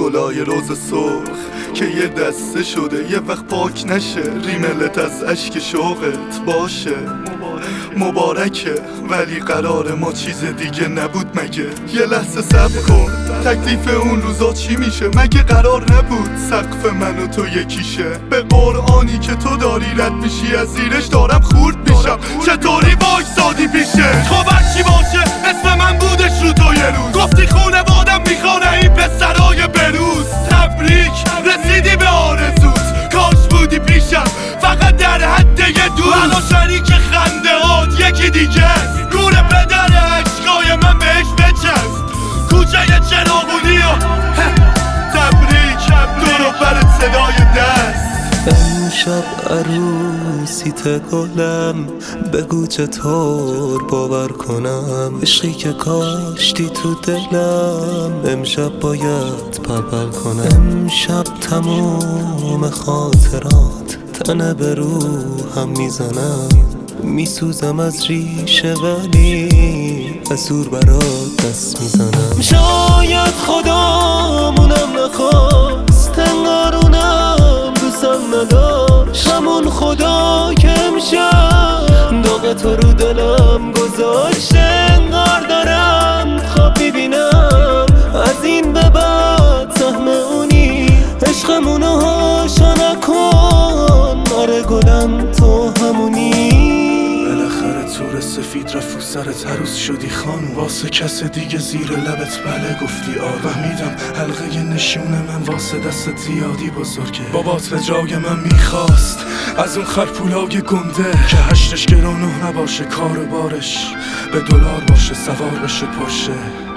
گلای روز سرخ که یه دسته شده یه وقت پاک نشه، ریملت از اشک شوقت باشه. مبارکه ولی قرار ما چیز دیگه نبود مگه؟ یه لحظه صبر کن، تکلیف اون روزا چی میشه؟ مگه قرار نبود سقف من و تو یکیشه؟ به قرآنی که تو داری رد میشی از زیرش دارم خورد میشم، چطوری واکسادی پیشه؟ خب چی باشه اسم من بودش رو تو یه روز، گفتی خونوادم میخوانه این پسرای بروز. تبریک رسیدی به آرزوت، کاش بودی پیشم فقط در حد یه دوست. الان شریک خنده هات یکی دیگه است، گوره پدر عشقای من بهش بچست. کوچه چراغونی و تبریک دورو برت صدای دست. امشب عروسیت گلم، بگو چطور باور کنم عشقی که کاشتی تو دلم امشب باید پرپر کنم. امشب تموم خاطرات تنه به روحم میزنم، میسوزم از ریشه ولی از دور برات دست میزنم. شاید خدامونم نخواست، انگارونم دوستم نداشت، همون خدا که امشب داغ تو رو دلم گذاشته. انگار دارم خواب میبینم از این به بعد سهم اونی، عشقمونو هاشا نکن، آره گلم تو همونی. بالاخره تور سفید رفت و سرت عروس شدی خانم، واسه کس دیگه زیر لبت بله گفتی آر. فهمیدم حلقه نشون من واسه دست زیادی بزرگه، بابات به جای من میخواست از اون خرپولاگ گنده که هشتش گرانه نباشه، کار بارش به دلار باشه، سوار بشه پرشه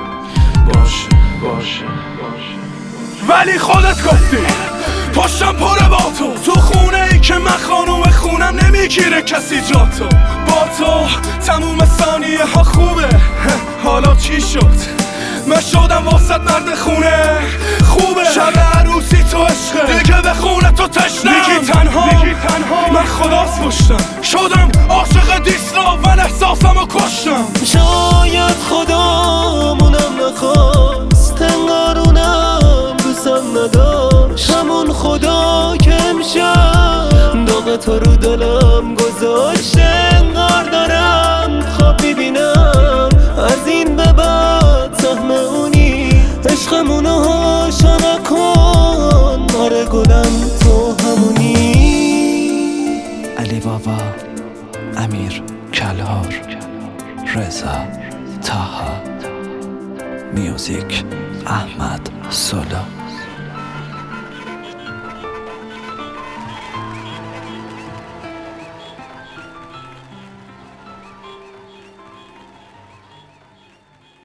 باشه. ولی خودت گفتی پشتم پره با تو خونه ای که من خانوم خونم نمیگیره کسی جا تو. با تو تموم ثانیه ها خوبه، حالا چی شد؟ من شدم واسط مرد خونه خوبه. شب عروسی تو عشقه دیگه به خونه تو تشنم، میگی تنها من خداست پشتم، شدم عاشق دیسلا من احساسمو کشتم. شاید خدامونم نخواست، انگارونم دوستم نداشت، همون خدا که امشب داغ تو رو دلم گذاشته. انگار دارم خواب میبینم از این به بعد سهم اونی، عشقمونو هاشا نکن، آره گلم تو همونی. علی بابا، امیر کلهر، رضا طه، میوزیک احمد سولا.